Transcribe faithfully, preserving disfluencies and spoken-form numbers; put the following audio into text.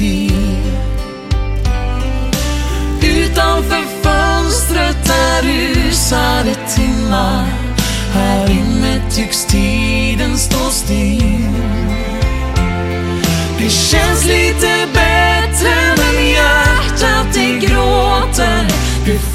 till. Utanför fönstret är rusade timmar. Här inne tycks tiden stå still. Det känns lite bättre men hjärtat det gråter. Det